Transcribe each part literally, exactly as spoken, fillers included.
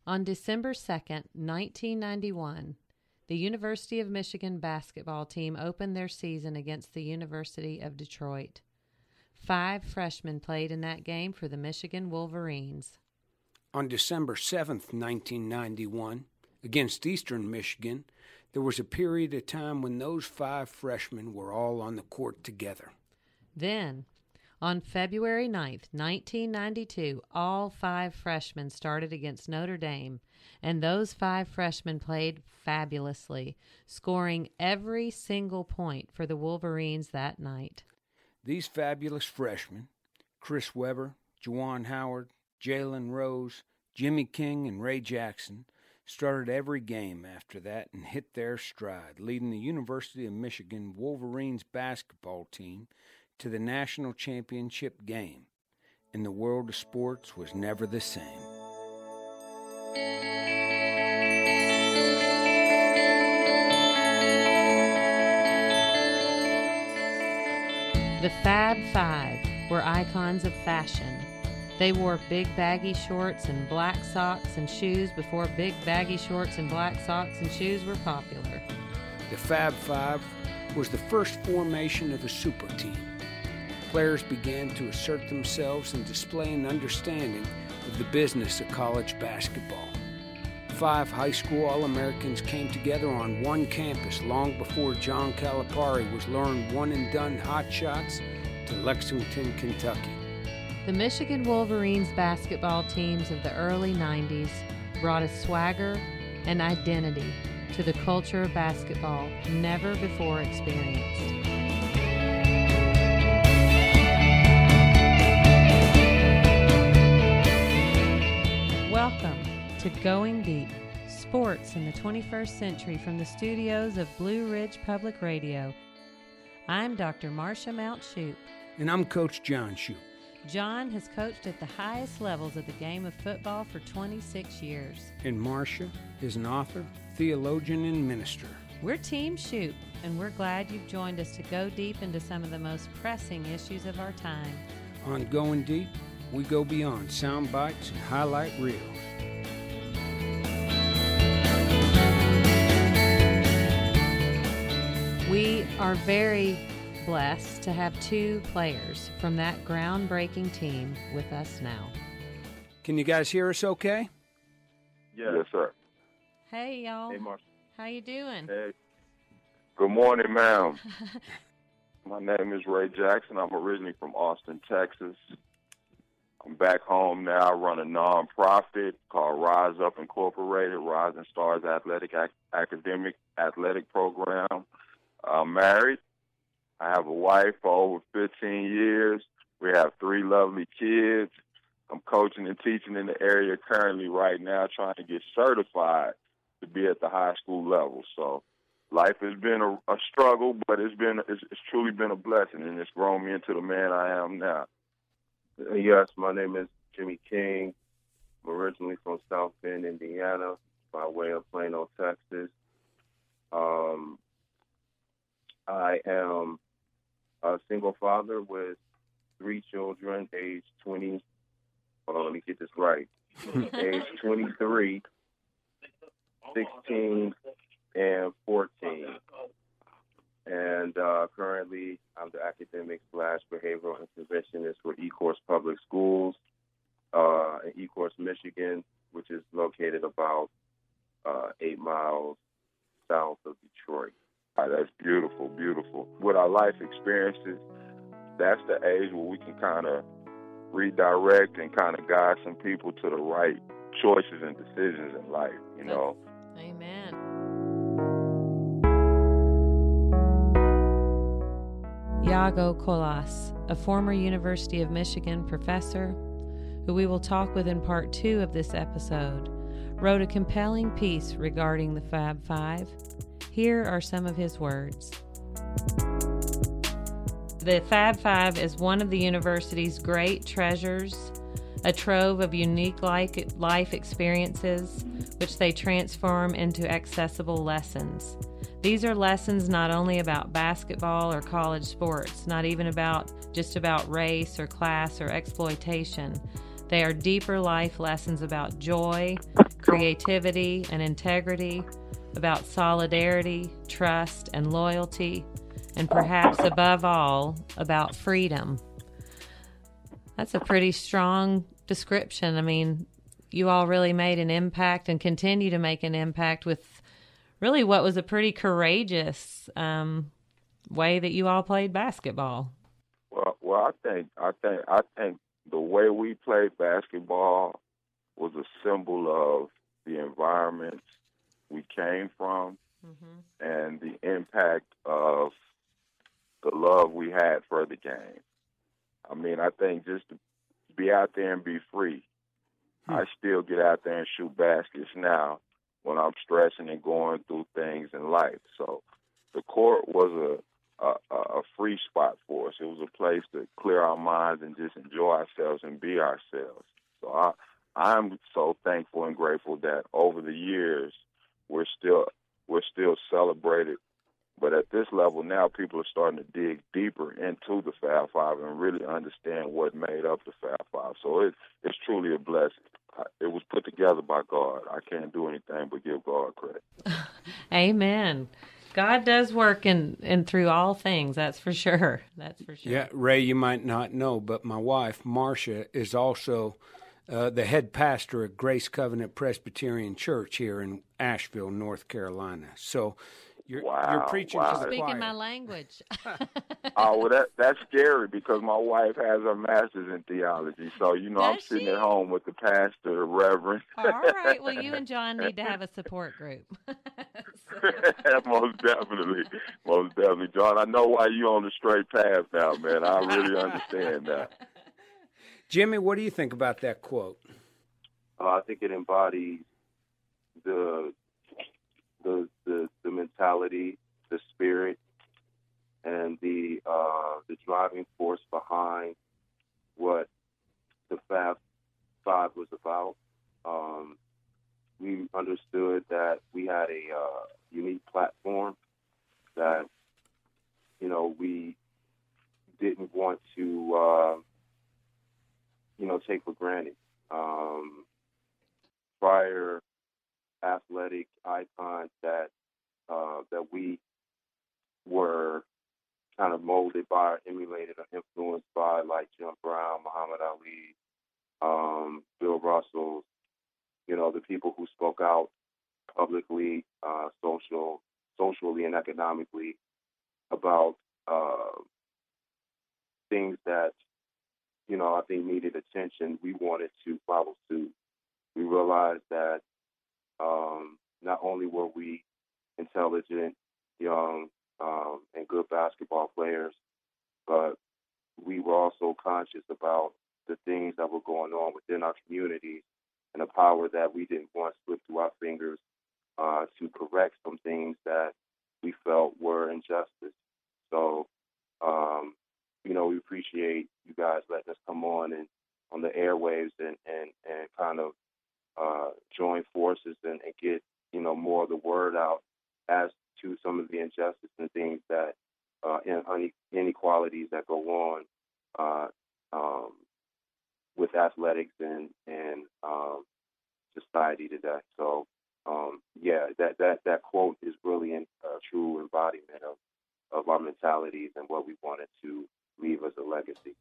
On December second, nineteen ninety-one, the University of Michigan basketball team opened their season against the University of Detroit. Five freshmen played in that game for the Michigan Wolverines. On December seventh, nineteen ninety-one, against Eastern Michigan, there was a period of time when those five freshmen were all on the court together. Then, on February ninth, nineteen ninety-two, all five freshmen started against Notre Dame, and those five freshmen played fabulously, scoring every single point for the Wolverines that night. These fabulous freshmen, Chris Webber, Juwan Howard, Jalen Rose, Jimmy King, and Ray Jackson, started every game after that and hit their stride, leading the University of Michigan Wolverines basketball team to the national championship game, and the world of sports was never the same. The Fab Five were icons of fashion. They wore big baggy shorts and black socks and shoes before big baggy shorts and black socks and shoes were popular. The Fab Five was the first formation of a super team. Players began to assert themselves and display an understanding of the business of college basketball. Five high school All-Americans came together on one campus long before John Calipari was luring one-and-done hotshots to Lexington, Kentucky. The Michigan Wolverines basketball teams of the early nineties brought a swagger and identity to the culture of basketball never before experienced. Welcome to Going Deep, Sports in the twenty-first Century from the studios of Blue Ridge Public Radio. I'm Doctor Marcia Mount Shoup. And I'm Coach John Shoup. John has coached at the highest levels of the game of football for twenty-six years. And Marcia is an author, theologian, and minister. We're Team Shoup, and we're glad you've joined us to go deep into some of the most pressing issues of our time. On Going Deep, we go beyond sound bites and highlight reels. We are very blessed to have two players from that groundbreaking team with us now. Can you guys hear us okay? Yes, yes sir. Hey, y'all. Hey, Marcia. How you doing? Hey. Good morning, ma'am. My name is Ray Jackson. I'm originally from Austin, Texas. I'm back home now. I run a nonprofit called Rise Up Incorporated, Rising Stars Athletic Ac- Academic Athletic Program. I'm married. I have a wife for over fifteen years. We have three lovely kids. I'm coaching and teaching in the area currently right now, trying to get certified to be at the high school level. So life has been a, a struggle, but it's been it's, it's truly been a blessing, and it's grown me into the man I am now. Yes, my name is Jimmy King. I'm originally from South Bend, Indiana, by way of Plano, Texas. Um, I am a single father with three children, age twenty. Hold on, let me get this right. Age twenty-three, sixteen, and fourteen. And uh, currently, I'm the academic slash behavioral interventionist for eCourse Public Schools uh, in eCourse, Michigan, which is located about uh, eight miles south of Detroit. Oh, that's beautiful, beautiful. With our life experiences, that's the age where we can kind of redirect and kind of guide some people to the right choices and decisions in life, you know. Amen. Iago Colas, a former University of Michigan professor, who we will talk with in part two of this episode, wrote a compelling piece regarding the Fab Five. Here are some of his words. The Fab Five is one of the university's great treasures, a trove of unique life experiences which they transform into accessible lessons. These are lessons not only about basketball or college sports, not even about just about race or class or exploitation. They are deeper life lessons about joy, creativity and integrity, about solidarity, trust, and loyalty, and perhaps above all, about freedom. That's a pretty strong description. I mean, you all really made an impact and continue to make an impact with really what was a pretty courageous um, way that you all played basketball. Well, well, I think, I think, I think the way we played basketball was a symbol of the environment we came from mm-hmm. and the impact of the love we had for the game. I mean, I think just to be out there and be free. Hmm. I still get out there and shoot baskets now when I'm stressing and going through things in life. So the court was a, a, a free spot for us. It was a place to clear our minds and just enjoy ourselves and be ourselves. So I, I'm so thankful and grateful that over the years we're still we're still celebrated. But at this level now, people are starting to dig deeper into the Fab Five and really understand what made up the Fab Five. So it, it's truly a blessing. It was put together by God. I can't do anything but give God credit. Amen. God does work in, in through all things, that's for sure. That's for sure. Yeah, Ray, you might not know, but my wife, Marcia, is also uh, the head pastor at Grace Covenant Presbyterian Church here in Asheville, North Carolina. So You're, wow, you're preaching wow. to the Speaking choir. my language. Oh, well, that that's scary because my wife has her master's in theology. So, you know, Does I'm sitting she? at home with the pastor, the reverend. All right. Well, you and John need to have a support group. Most definitely. Most definitely. John, I know why you're on the straight path now, man. I really understand that. Jimmy, what do you think about that quote? Uh, I think it embodies the the the, the mentality, the spirit, and the uh, the driving force behind what the Fab Five was about. Um, we understood that we had a uh, unique platform that, you know, we didn't want to, uh, you know, take for granted. Um, prior athletic icons that uh, that we were kind of molded by, or emulated, or influenced by, like Jim Brown, Muhammad Ali, um, Bill Russell, you know, the people who spoke out publicly, uh, social, socially and economically about uh, things that, you know, I think needed attention. We wanted to follow suit. We realized that um, not only were we intelligent, young, um, and good basketball players, but we were also conscious about the things that were going on within our communities and the power that we didn't want slip through our fingers uh, to correct some things that we felt were injustice. So, um, you know, we appreciate you guys letting us come on and on the airwaves and, and, and kind of uh, join forces and, and get, you know, more of the word out as to some of the injustice and things that uh, and inequalities that go on uh, um, with athletics and and um, society today. So, um, yeah, that, that, that quote is really a uh, true embodiment of, of our mentalities and what we wanted to leave as a legacy.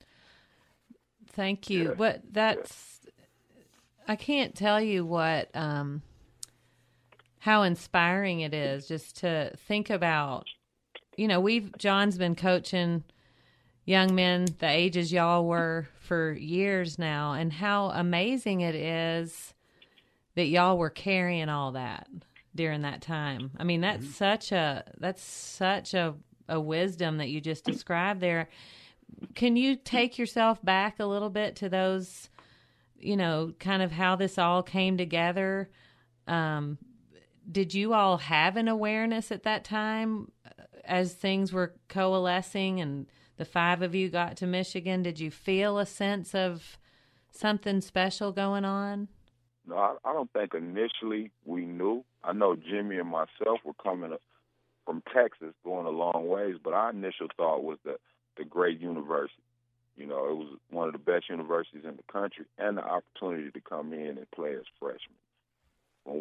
Thank you. Yeah. What that's, yeah. I can't tell you what, um, how inspiring it is just to think about, you know, we've, John's been coaching young men the ages y'all were for years now, and how amazing it is that y'all were carrying all that during that time. I mean, that's mm-hmm. such a, that's such a, a wisdom that you just described there. Can you take yourself back a little bit to those, you know, kind of how this all came together? Um, did you all have an awareness at that time as things were coalescing and the five of you got to Michigan? Did you feel a sense of something special going on? No, I, I don't think initially we knew. I know Jimmy and myself were coming from Texas, going a long ways, but our initial thought was that the great university. You know, it was one of the best universities in the country, and the opportunity to come in and play as freshmen.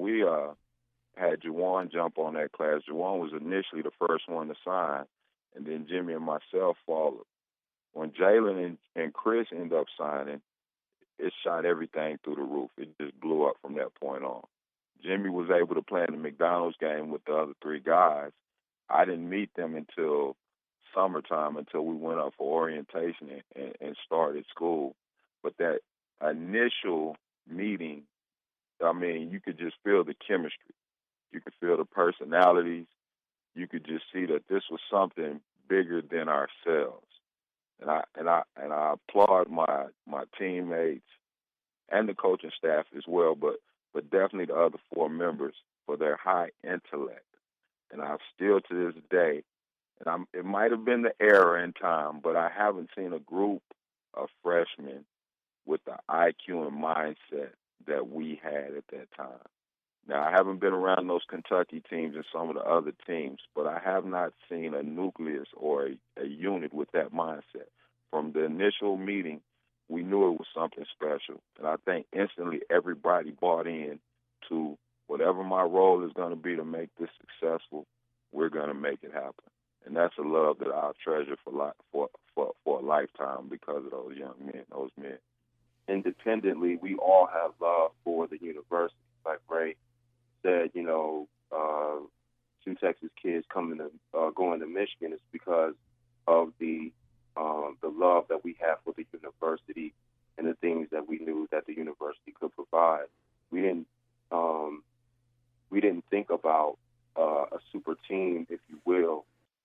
we uh, had Juwan jump on that class. Juwan was initially the first one to sign, and then Jimmy and myself followed. When Jalen and, and Chris ended up signing, it shot everything through the roof. It just blew up from that point on. Jimmy was able to play in the McDonald's game with the other three guys. I didn't meet them until summertime, until we went up for orientation and, and, and started school. But that initial meeting, I mean, you could just feel the chemistry. You could feel the personalities. You could just see that this was something bigger than ourselves. And I and I and I applaud my my teammates and the coaching staff as well, but but definitely the other four members for their high intellect. And I still to this day, and I'm, it might have been the era in time, but I haven't seen a group of freshmen with the I Q and mindset that we had at that time. Now, I haven't been around those Kentucky teams and some of the other teams, but I have not seen a nucleus or a, a unit with that mindset. From the initial meeting, we knew it was something special. And I think instantly everybody bought in to whatever my role is going to be to make this successful, we're going to make it happen. And that's a love that I'll treasure for, li- for, for, for a lifetime because of those young men, those men. Independently, we all have love for the university. Like Ray said, you know, uh, two Texas kids coming to uh, going to Michigan is because of the um, the love that we have for the university and the things that we knew that the university could provide. We didn't um, we didn't think about uh, a super team, if you will.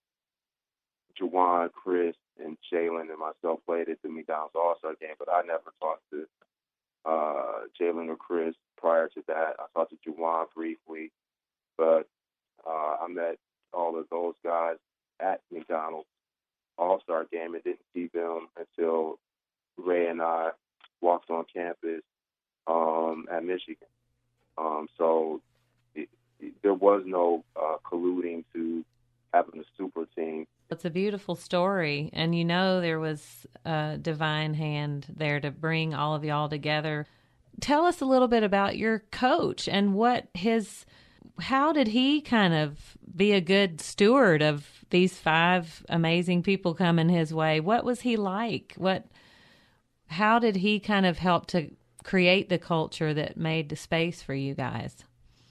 Juwan, Chris, and Jalen and myself played at the McDonald's All-Star game, but I never talked to uh, Jalen or Chris prior to that. I talked to Juwan briefly, but uh, I met all of those guys at McDonald's All-Star game and didn't see them until Ray and I walked on campus um, at Michigan. Um, so it, it, there was no uh, colluding to having a super team. It's a beautiful story, and you know there was a divine hand there to bring all of y'all together. Tell us a little bit about your coach and what his, how did he kind of be a good steward of these five amazing people coming his way? What was he like? What, how did he kind of help to create the culture that made the space for you guys?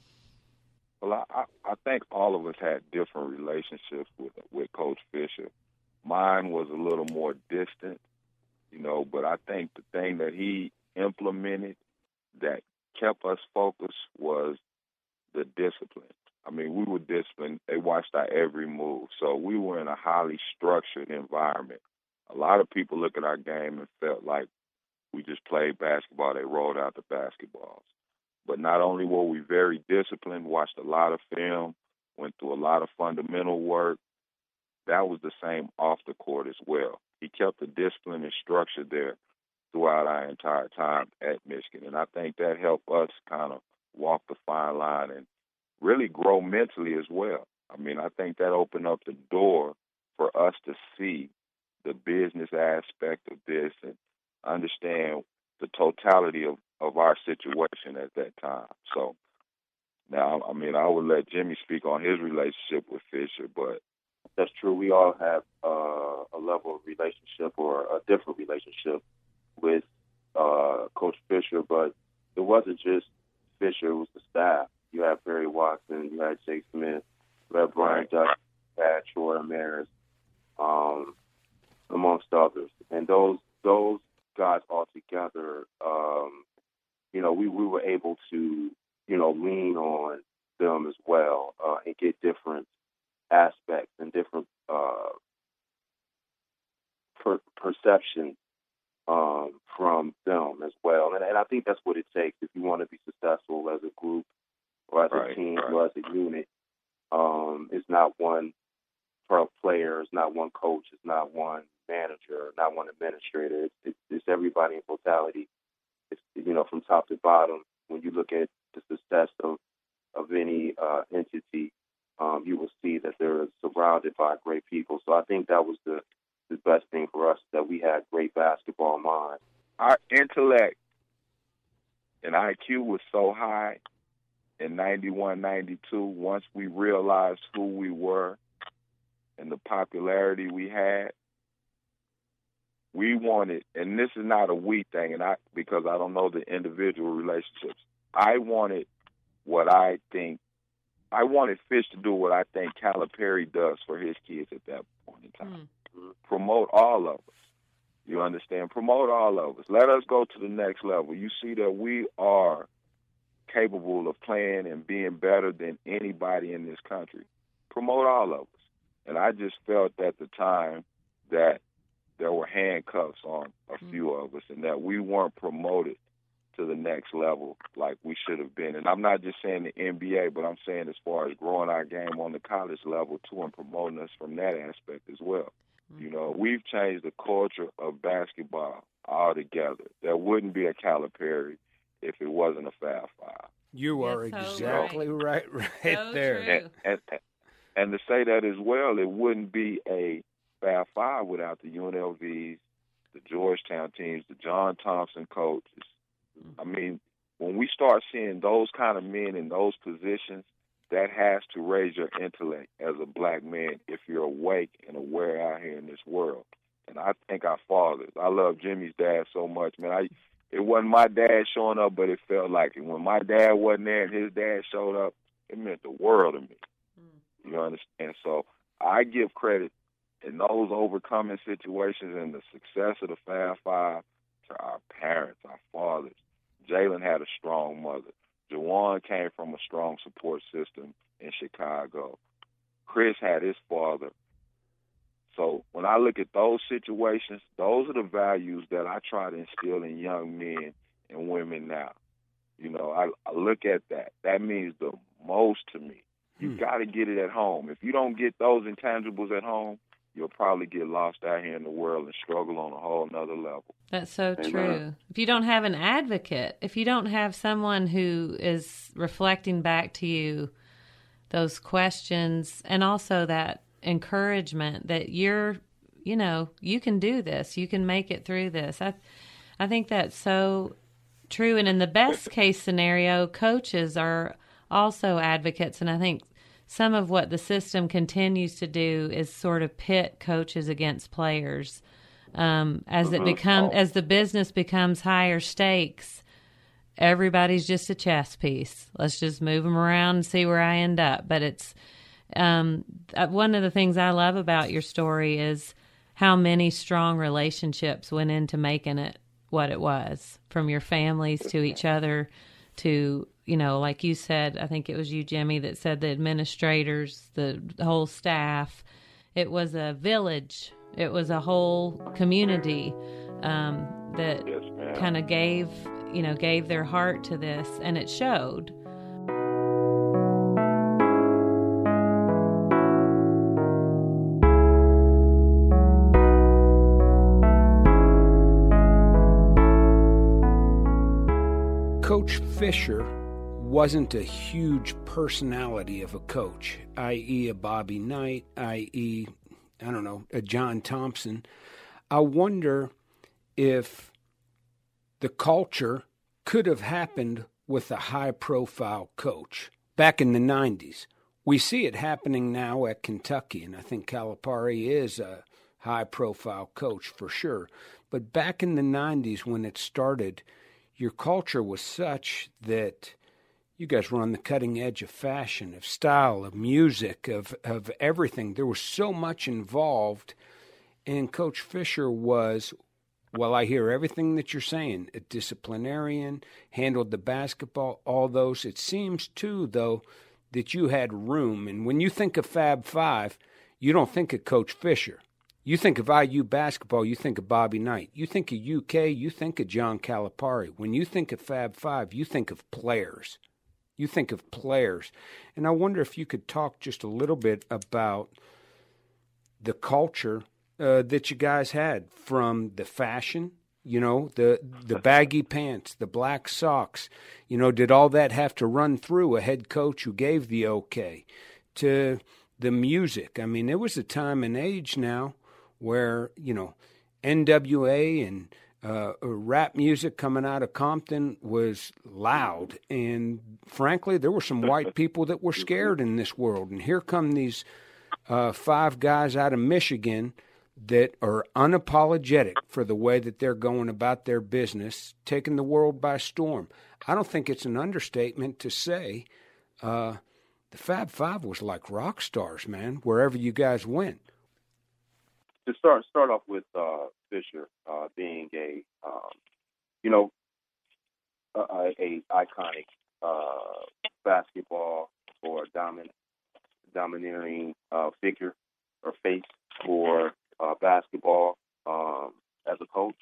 Well, I, I think all of us had different relationships with with Coach Fisher. Mine was a little more distant, you know, but I think the thing that he implemented that kept us focused was the discipline. I mean, we were disciplined. They watched our every move. So we were in a highly structured environment. A lot of people look at our game and felt like we just played basketball. They rolled out the basketballs. But not only were we very disciplined, watched a lot of film, went through a lot of fundamental work, that was the same off the court as well. He kept the discipline and structure there throughout our entire time at Michigan. And I think that helped us kind of walk the fine line and really grow mentally as well. I mean, I think that opened up the door for us to see the business aspect of this and understand the totality of, of our situation at that time. So now, I mean, I would let Jimmy speak on his relationship with Fisher, but that's true. We all have uh, a level of relationship or a different relationship with uh, Coach Fisher, but it wasn't just Fisher, it was the staff. You had Barry Watson, you had Jake Smith, you had Brian Dutch, you had Troy Amaris, um, amongst others. And those those guys all together, um, you know, we, we were able to, you know, lean on them as well uh, and get different aspects and different uh, per- perceptions um, from them as well. And, and I think that's what it takes if you want to be successful as a group or as right, a team right. or as a unit. Um, it's not one player, it's not one coach, it's not one manager, not one administrator. It's, it's, it's everybody in totality. It's, you know, from top to bottom. When you look at the success of of any uh, entity, um, you will see that they're surrounded by great people. So I think that was the, the best thing for us, that we had great basketball minds. Our intellect and I Q was so high, in ninety-one, ninety-two, once we realized who we were and the popularity we had, we wanted, and this is not a we thing, and I because I don't know the individual relationships. I wanted what I think, I wanted Fish to do what I think Calipari does for his kids at that point in time. Mm. Promote all of us. You understand? Promote all of us. Let us go to the next level. You see that we are capable of playing and being better than anybody in this country. Promote all of us. And I just felt at the time that there were handcuffs on a few of us and that we weren't promoted to the next level like we should have been. And I'm not just saying the N B A, but I'm saying as far as growing our game on the college level too and promoting us from that aspect as well. Mm-hmm. You know, we've changed the culture of basketball altogether. There wouldn't be a Calipari if it wasn't a Fab Five. You are That's exactly so right, right, right so there. True. And, and, and to say that as well, it wouldn't be a Fab Five without the U N L Vs, the Georgetown teams, the John Thompson coaches. I mean, when we start seeing those kind of men in those positions, that has to raise your intellect as a black man if you're awake and aware out here in this world. And I think our fathers, I love Jimmy's dad so much, man. I, it wasn't my dad showing up, but it felt like it. When my dad wasn't there and his dad showed up, it meant the world to me. Mm. You understand? So I give credit in those overcoming situations and the success of the Fab Five to our parents, our fathers. Jalen had a strong mother. Juwan came from a strong support system in Chicago. Chris had his father. So when I look at those situations, those are the values that I try to instill in young men and women now. You know, I, I look at that. That means the most to me. You hmm. got to get it at home. If you don't get those intangibles at home, you'll probably get lost out here in the world and struggle on a whole nother level. That's so Amen. True. If you don't have an advocate, if you don't have someone who is reflecting back to you those questions and also that encouragement that you're, you know, you can do this, you can make it through this. I, I think that's so true. And in the best case scenario, coaches are also advocates. And I think some of what the system continues to do is sort of pit coaches against players. Um, as mm-hmm. it become, as the business becomes higher stakes, everybody's just a chess piece. Let's just move them around and see where I end up. But it's um, one of the things I love about your story is how many strong relationships went into making it what it was, from your families to each other to, you know, like you said, I think it was you, Jimmy, that said the administrators, the whole staff. It was a village. It was a whole community um, that yes, kind of gave, you know, gave their heart to this, and it showed. Coach Fisher wasn't a huge personality of a coach, that is a Bobby Knight, that is, I don't know, a John Thompson. I wonder if the culture could have happened with a high-profile coach back in the nineties. We see it happening now at Kentucky, and I think Calipari is a high-profile coach for sure. But back in the nineties when it started, your culture was such that you guys were on the cutting edge of fashion, of style, of music, of, of everything. There was so much involved. And Coach Fisher was, well, I hear everything that you're saying, a disciplinarian, handled the basketball, all those. It seems, too, though, that you had room. And when you think of Fab Five, you don't think of Coach Fisher. You think of I U basketball, you think of Bobby Knight. You think of U K, you think of John Calipari. When you think of Fab Five, you think of players. You think of players. And I wonder if you could talk just a little bit about the culture uh, that you guys had, from the fashion, you know, the the baggy pants, the black socks. You know, did all that have to run through a head coach who gave the okay? To the music. I mean, there was a time and age now where, you know, N W A and Uh, rap music coming out of Compton was loud, and frankly, there were some white people that were scared in this world. And here come these uh, five guys out of Michigan that are unapologetic for the way that they're going about their business, taking the world by storm. I don't think it's an understatement to say uh, the Fab Five was like rock stars, man, wherever you guys went. To start start off with uh, Fisher uh, being a, um, you know, a, a iconic uh, basketball or dominant, domineering uh, figure or face for uh, basketball um, as a coach.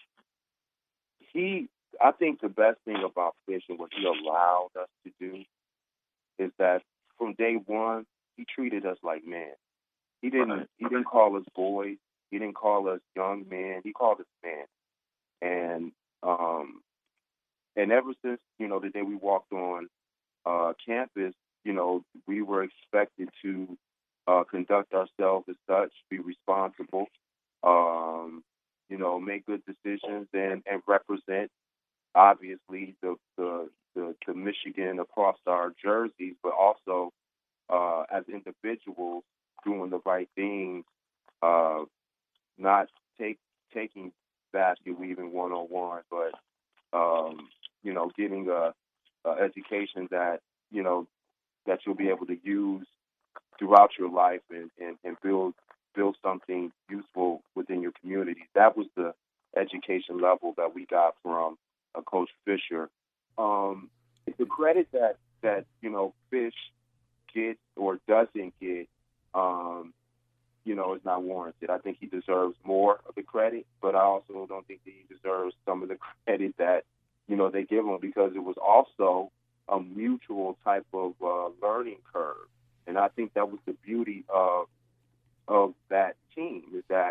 He, I think, the best thing about Fisher, what he allowed us to do, is that from day one he treated us like men. He didn't. He didn't call us boys. He didn't call us young men. He called us men. And um, and ever since, you know, the day we walked on uh, campus, you know, we were expected to uh, conduct ourselves as such, be responsible, um, you know, make good decisions and, and represent, obviously, the, the, the, the Michigan across our jerseys, but also uh, as individuals doing the right things, uh, not take, taking basket weaving one-on-one, but, um, you know, getting a, a education that, you know, that you'll be able to use throughout your life and, and, and build build something useful within your community. That was the education level that we got from uh, Coach Fisher. Um, the credit that, that, you know, Fish gets or doesn't get, um, you know, is not warranted. I think he deserves more of the credit, but I also don't think that he deserves some of the credit that, you know, they give him, because it was also a mutual type of uh, learning curve. And I think that was the beauty of of that team, is that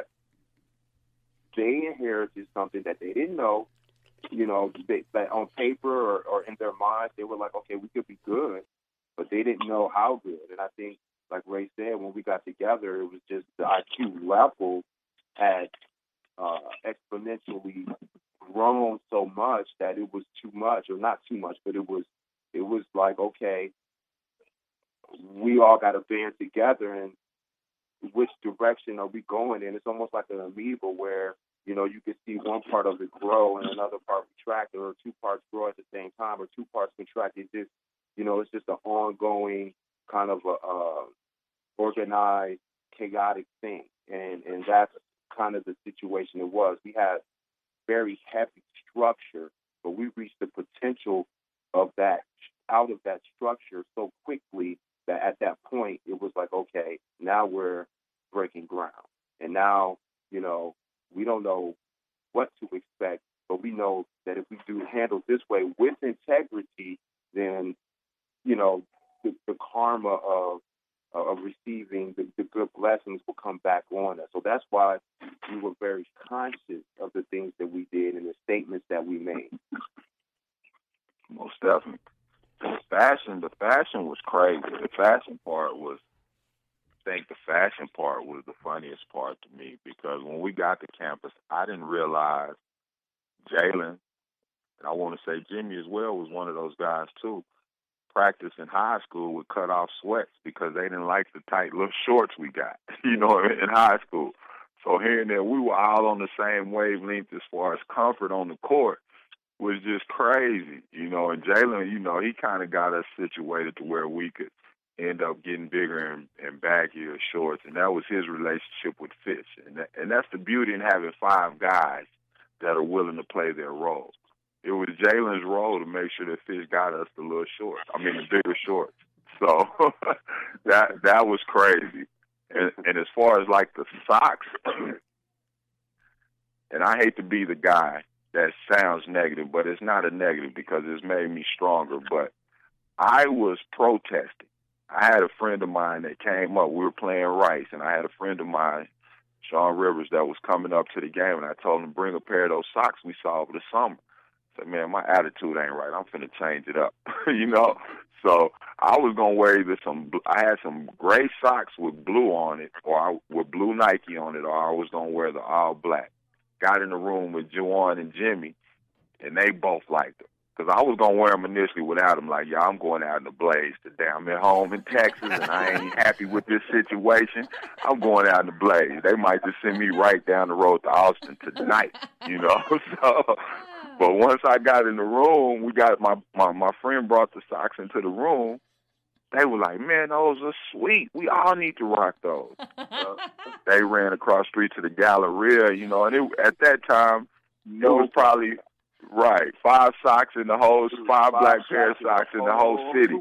they inherited something that they didn't know. You know, they, that on paper or, or in their minds, they were like, okay, we could be good, but they didn't know how good. And I think, like Ray said, when we got together, it was just the I Q level had uh, exponentially grown so much that it was too much, or not too much, but it was it was like, okay, we all got to band together, and which direction are we going in? It's almost like an amoeba where, you know, you can see one part of it grow and another part retract, or two parts grow at the same time, or two parts contract. It's just, you know, it's just an ongoing kind of a uh, organized, chaotic thing. And, and that's kind of the situation it was. We had very heavy structure, but we reached the potential of that, out of that structure so quickly that at that point it was like, okay, now we're breaking ground. And now, you know, we don't know what to expect, but we know that if we do handle this way with integrity, then, you know, the, the karma of of receiving the, the good blessings will come back on us. So that's why we were very conscious of the things that we did and the statements that we made. Most definitely. The fashion, the fashion was crazy. The fashion part was, I think the fashion part was the funniest part to me, because when we got to campus, I didn't realize Jalen, and I want to say Jimmy as well, was one of those guys too, practiced in high school with cut off sweats because they didn't like the tight little shorts we got, you know, in high school. So here and there, we were all on the same wavelength as far as comfort on the court. Was just crazy, you know, and Jalen, you know, he kind of got us situated to where we could end up getting bigger and, and baggier shorts, and that was his relationship with Fish. And, that, and that's the beauty in having five guys that are willing to play their role. It was Jalen's role to make sure that Fish got us the little shorts, I mean the bigger shorts. So that that was crazy. And, and as far as like the socks, and I hate to be the guy that sounds negative, but it's not a negative because it's made me stronger. But I was protesting. I had a friend of mine that came up. We were playing Rice, and I had a friend of mine, Sean Rivers, that was coming up to the game, and I told him to bring a pair of those socks we saw over the summer. I said, man, my attitude ain't right. I'm finna change it up, you know? So I was going to wear either some, I had some gray socks with blue on it, or I, with blue Nike on it, or I was going to wear the all black. got in the room with Juwan and Jimmy, and they both liked them. Because I was going to wear them initially without them. Like, y'all, I'm going out in the blaze today. I'm at home in Texas, and I ain't happy with this situation. I'm going out in the blaze. They might just send me right down the road to Austin tonight, you know. So, but once I got in the room, we got my, my, my friend brought the socks into the room. They were like, man, those are sweet. We all need to rock those. Uh, they ran across the street to the Galleria, you know, and it, at that time, it was probably... Right, five socks in the whole, five, five black pair of socks in the whole city.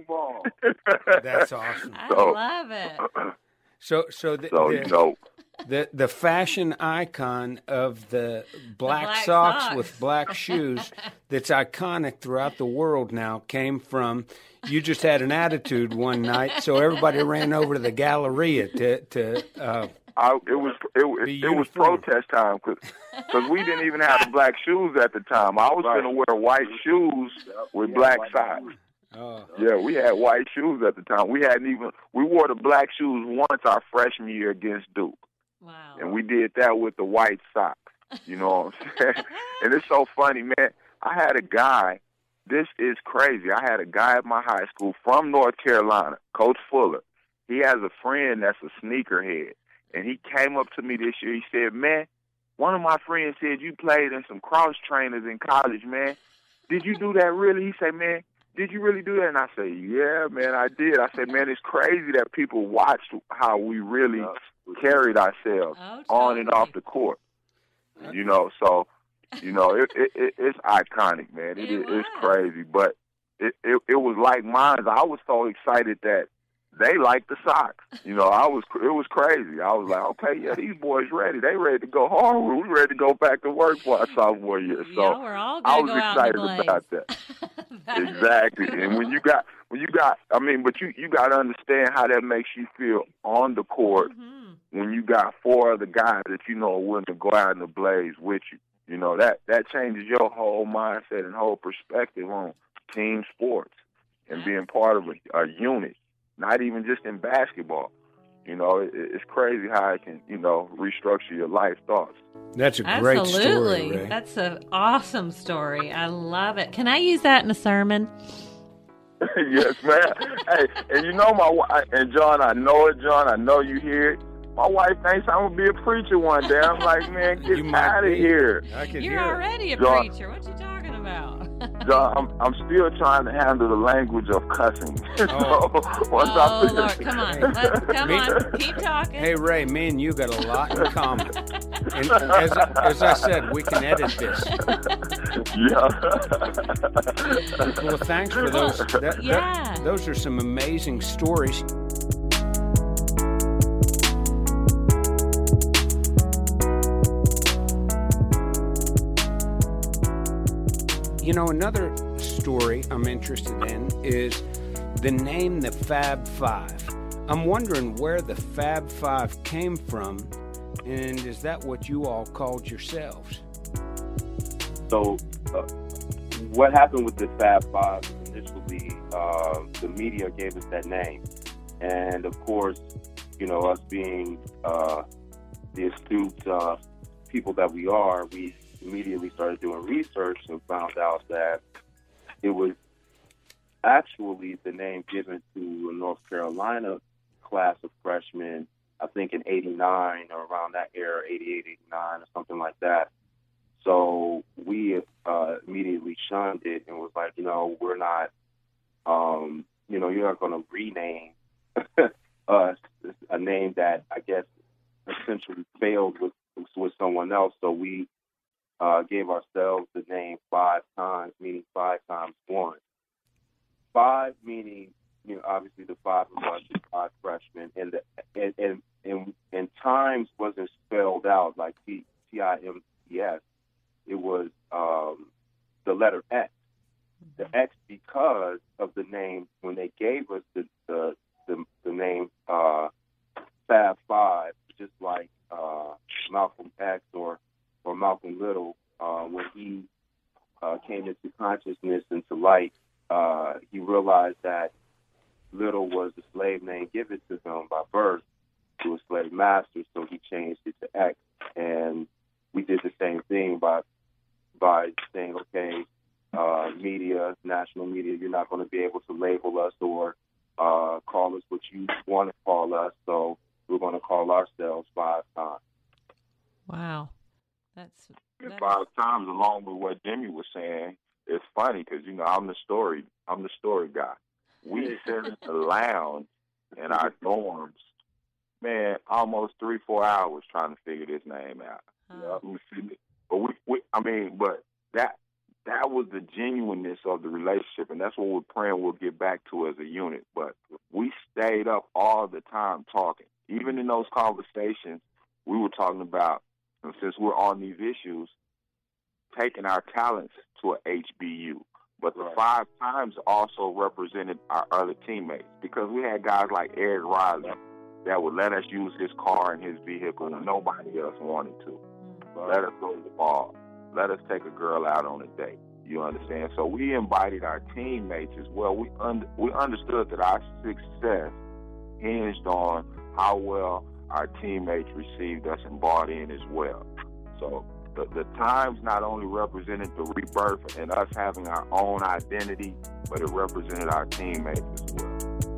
That's awesome. I so, love it. So, so, the, so the, you know, the the fashion icon of the black, the black socks, socks with black shoes that's iconic throughout the world now came from you just had an attitude one night, so everybody ran over to the Galleria to to. Uh, I, it was it, it, it was protest time because we didn't even have the black shoes at the time. I was right. going to wear white shoes with yeah, black socks. Oh. Yeah, we had white shoes at the time. We hadn't even we wore the black shoes once our freshman year against Duke. Wow. And we did that with the white socks. You know what I'm saying? And it's so funny, man. I had a guy. This is crazy. I had a guy at my high school from North Carolina, Coach Fuller. He has a friend that's a sneakerhead. And he came up to me this year. He said, man, one of my friends said you played in some cross trainers in college, man. Did you do that really? He said, man, did you really do that? And I said, yeah, man, I did. I said, man, it's crazy that people watched how we really carried ourselves oh, totally. on and off the court. You know, so, you know, it, it, it, it's iconic, man. It, it it's crazy. But it, it, it was like mine. I was so excited that they liked the socks. You know, I was, it was crazy. I was like, okay, yeah, these boys ready. They ready to go hard. We ready to go back to work for our sophomore year. So yeah, we're all I was go excited out about that. that exactly. And when you got, when you got, I mean, but you, you got to understand how that makes you feel on the court mm-hmm. when you got four other guys that you know are willing to go out in the blaze with you. You know, that, that changes your whole mindset and whole perspective on team sports and being part of a, a unit. Not even just in basketball. You know, it, it's crazy how it can, you know, restructure your life thoughts. That's a great Absolutely. story, Ray. That's an awesome story. I love it. Can I use that in a sermon? Yes, ma'am. Hey, and you know my wife, and John, I know it, John. I know you hear it. My wife thinks I'm going to be a preacher one day. I'm like, man, get out of here. You're already a John, preacher. What you talking about? John, I'm, I'm still trying to handle the language of cussing. Oh, so once oh I Lord, come on. Let's, come on. Keep talking. Hey, Ray, me and you got a lot in common. And as, as I said, we can edit this. Yeah. Well, thanks for those. That, yeah. That, those are some amazing stories. You know, another story I'm interested in is the name the Fab Five. I'm wondering where the Fab Five came from, and is that what you all called yourselves? So, uh, what happened with the Fab Five? Initially, uh, the media gave us that name, and of course, you know, us being uh, the astute uh, people that we are, we immediately started doing research and found out that it was actually the name given to a North Carolina class of freshmen, I think in eighty-nine or around that era, eighty-eight, eighty-nine or something like that. So we uh, immediately shunned it and was like, you know, we're not, um, you know, you're not going to rename us a name that I guess essentially failed with, with someone else. So we Uh, gave ourselves the name Five Times, meaning five times one. Five meaning, you know, obviously the five of us, the five freshmen, and the, and, and and and times wasn't spelled out like T T I M E S. It was um, the letter X. The X because of the name when they gave us the the the, the name uh, Fab Five, just like uh, Malcolm X or or Malcolm Little, uh, when he uh, came into consciousness, into light, uh, he realized that Little was a slave name given to him by birth to a slave master, so he changed it to X. And we did the same thing by by saying, okay, uh, media, national media, you're not going to be able to label us or uh, call us what you want to call us, so we're going to call ourselves Five Times. Wow. That's, that's... Five Times, along with what Jimmy was saying, it's funny because, you know, I'm the story, I'm the story guy. We sit in the lounge in our dorms, man, almost three, four hours trying to figure this name out. Oh. Yeah, but we, we, I mean, but that that was the genuineness of the relationship, and that's what we're praying we'll get back to as a unit. But we stayed up all the time talking. Even in those conversations, we were talking about, and since we're on these issues, taking our talents to a H B U. But the Five Times also represented our other teammates, because we had guys like Eric Riley that would let us use his car and his vehicle when nobody else wanted to. Let us go to the bar. Let us take a girl out on a date. You understand? So we invited our teammates as well. We un- we understood that our success hinged on how well our teammates received us and bought in as well. So the, the Times not only represented the rebirth and us having our own identity, but it represented our teammates as well.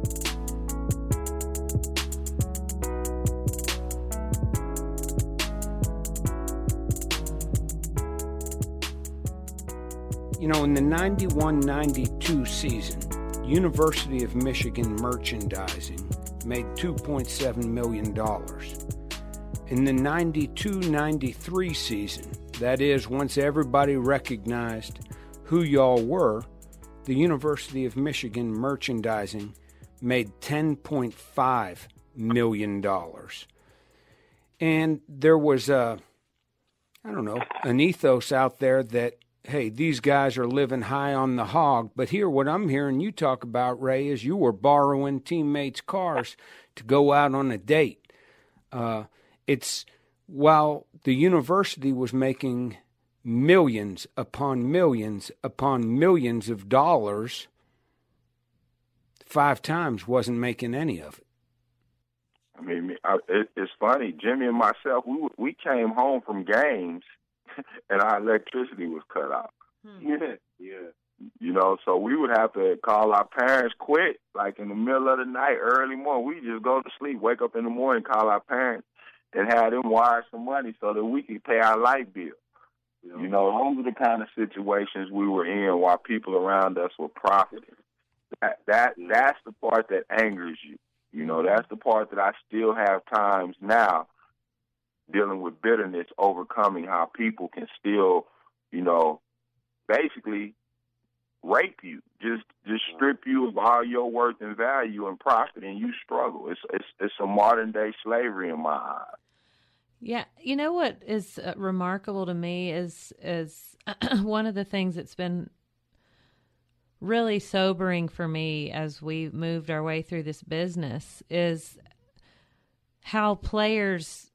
You know, in the ninety-one ninety-two season, University of Michigan merchandising made two point seven million dollars. In the ninety-two ninety-three season, that is, once everybody recognized who y'all were, the University of Michigan merchandising made ten point five million dollars. And there was a, I don't know, an ethos out there that, hey, these guys are living high on the hog. But here, what I'm hearing you talk about, Ray, is you were borrowing teammates' cars to go out on a date. Uh, it's while the university was making millions upon millions upon millions of dollars, Five Times wasn't making any of it. I mean, it, it's funny. Jimmy and myself, we we came home from games, and our electricity was cut off. Hmm. Yeah, yeah. You know, so we would have to call our parents quick, like in the middle of the night, early morning. We just go to sleep, wake up in the morning, call our parents, and have them wire some money so that we could pay our light bill. Yeah. You know, those are the kind of situations we were in while people around us were profiting. That, that that's the part that angers you. You know, that's the part that I still have times now dealing with bitterness, overcoming how people can still, you know, basically rape you, just just strip you of all your worth and value and profit, and you struggle. It's it's it's a modern day slavery in my eyes. Yeah, you know what is uh, remarkable to me is is one of the things that's been really sobering for me as we moved our way through this business is how players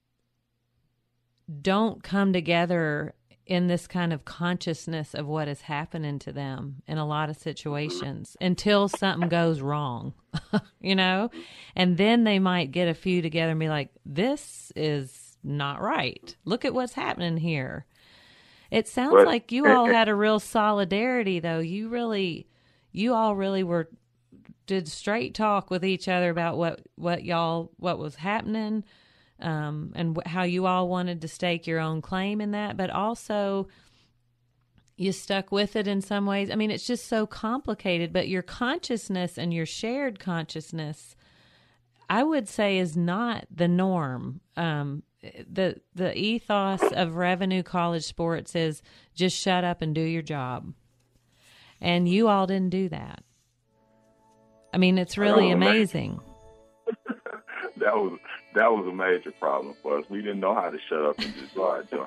don't come together in this kind of consciousness of what is happening to them in a lot of situations until something goes wrong, you know? And then they might get a few together and be like, this is not right. Look at what's happening here. It sounds well, like you all had a real solidarity, though. You really, you all really were, did straight talk with each other about what, what y'all, what was happening. Um, and wh- how you all wanted to stake your own claim in that, but also you stuck with it in some ways. I mean, it's just so complicated, but your consciousness and your shared consciousness, I would say, is not the norm. Um, the the ethos of Revenue College sports is just shut up and do your job. And you all didn't do that. I mean, it's really amazing. That was that was a major problem for us. We didn't know how to shut up and just do our job.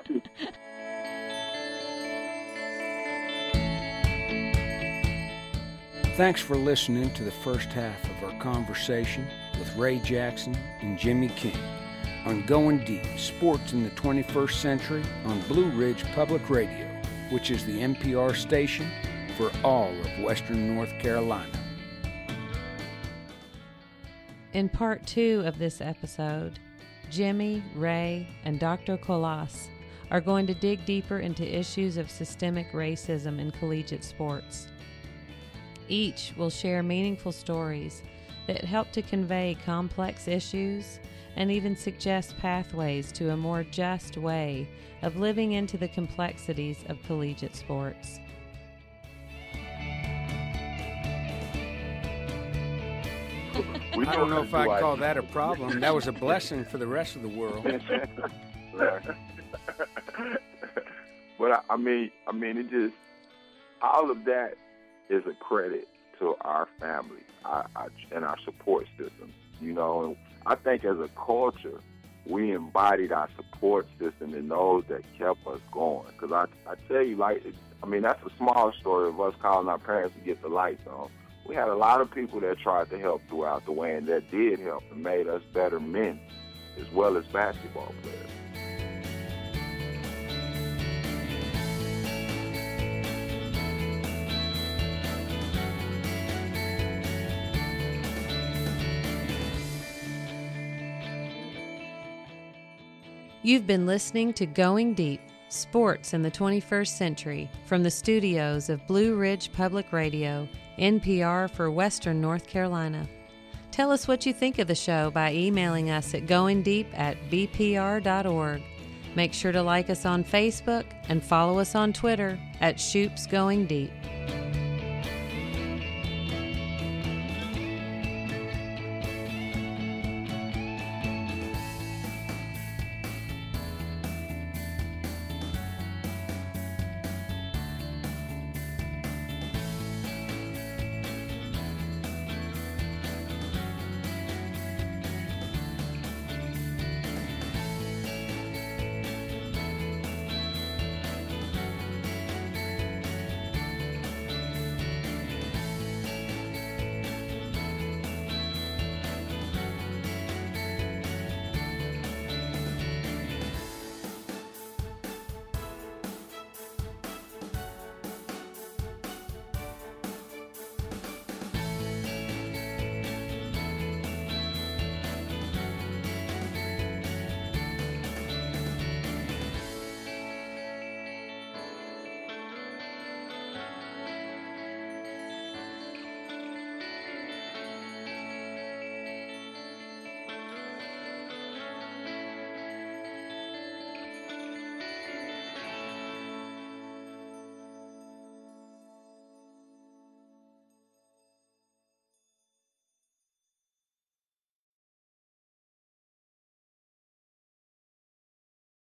Thanks for listening to the first half of our conversation with Ray Jackson and Jimmy King on Going Deep, Sports in the twenty-first Century on Blue Ridge Public Radio, which is the N P R station for all of Western North Carolina. In part two of this episode, Jimmy, Ray, and Doctor Colas are going to dig deeper into issues of systemic racism in collegiate sports. Each will share meaningful stories that help to convey complex issues and even suggest pathways to a more just way of living into the complexities of collegiate sports. I don't know if I'd call that a problem. That was a blessing for the rest of the world. But I, I mean, I mean, it just all of that is a credit to our family our, our, and our support system. You know, and I think as a culture, we embodied our support system in those that kept us going. Because I, I tell you, like, I mean, that's a small story of us calling our parents to get the lights on. We had a lot of people that tried to help throughout the way, and that did help and made us better men as well as basketball players. You've been listening to Going Deep, Sports in the twenty-first Century, from the studios of Blue Ridge Public Radio, N P R for Western North Carolina. Tell us what you think of the show by emailing us at goingdeep at v p r dot org. Make sure to like us on Facebook and follow us on Twitter at Shoops Going Deep.